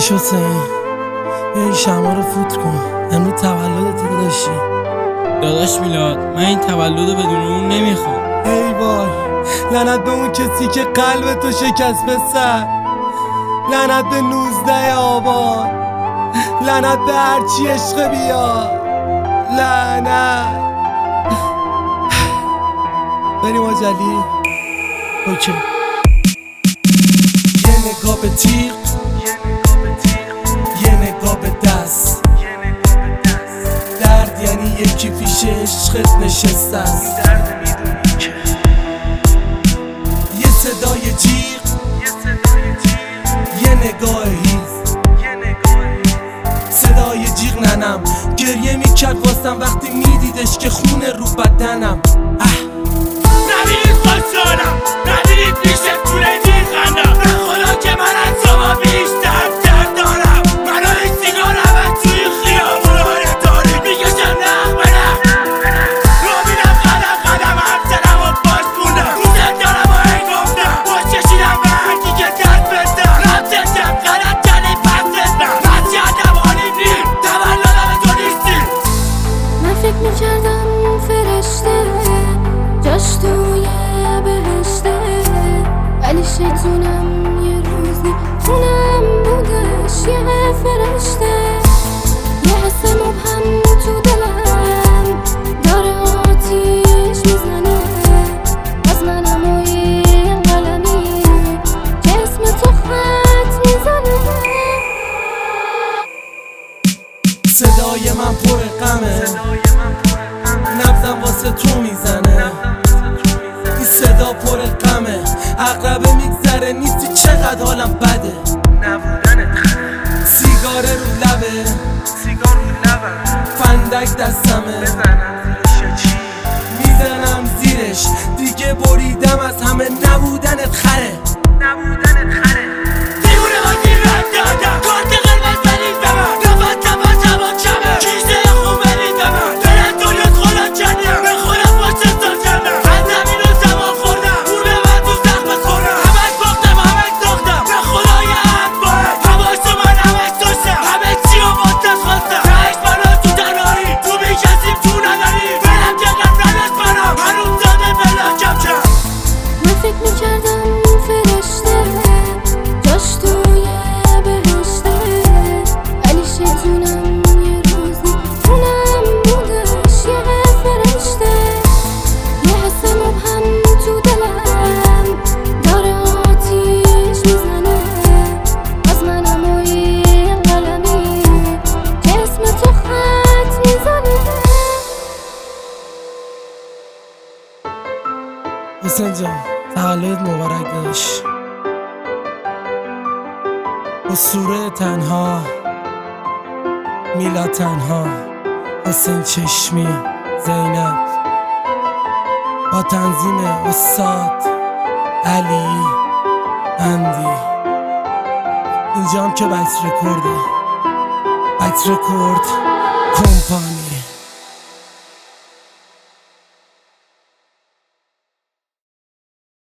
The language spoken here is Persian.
داداش حسین این شمع رو فوت کن، امروز تولدت داداشی. داداش میلاد، من این تولد رو بدون اون نمیخوام. ای وای، لعنت به اون کسی که قلب تو شکست پسر، لعنت به 19 آبان، لعنت به هرچی عشق بیاد، لعنت. بریم آجلی. اوکی. یه نگاه به تیغ، یه نگاه به دست، درد یعنی یکی پیش عشقت نشسته است. یه صدای جیغ، یه نگاه هیز، صدای جیغ ننم گریه میکرد واسم وقتی میدیدش که خونه رو بدنم. نبینید خوشحالم، نبینید پیشت طوله میخندم، نخدا که من از شما بیشتر درد دارم. منو این سیگارم از توی خیابونای تاریک میکشم نخ به نخ، رو میرم قدم قدم همسرم و باش موندم، دوست دارم و این گفتم باش کشیدم به هرکی که دست بدم، رفتشم غلط کردی پس ازم، پس کردم حالی نیم تولدم تو نیستی. من فکر میکردم فرشته جاش توی بهشته، ولی شیطونم یه روزی خونم بودش یه فرشته. یه حس مبهم تو دلم داره آتیش میزنه، از منم و این قلمی که اسم تو خط میزنه. صدای من پر غمه، نبضم واسه تو میزنه، این صدا پر غمه، عقربه میگذره نیستی چقدر حالم بده. نبودنت خره، سیگاره رو لبه، سیگار رو لبم، فندک دستمه، بزنم زیرش چی؟ میزنم زیرش دیگه بریدم از همه. نبودنت خره، نبودنت خره. دیونه با دیرم دادم، کارت قرمز بریزم، نفسم با زمان کمه، کیسه خوب بریزم، دلت دنیاز خودم کردم، به خودم باشه سال کردم، از زمین و زمان خوردم، پول من تو زخم خورم، همه باختم همه ساختم، به خدای حق باید هواش من همه داشتم، همه چی رو باستم خواستم، تهش منو تو تنهایی تو میکسیم تو نداری، برم که قبلن از منم هنوز زاده بلکم کرد. من فکر میکردم فرشته جاش توی بهشته، ولی شیطونم یه روزی خونم بودش یه فرشته. یه حس مبهم تو دلم داره آتیش میزنه، از منم و این قلمی که اسم تو خط میزنه. حسین جان تولدت مبارک داشت. اسطوره تنها، میلاد تنها، حسین چشمی، زینب، با تنظیم استاد علی اندی. اینجا هم که بکس رکورده، بکس رکورد کمپانی.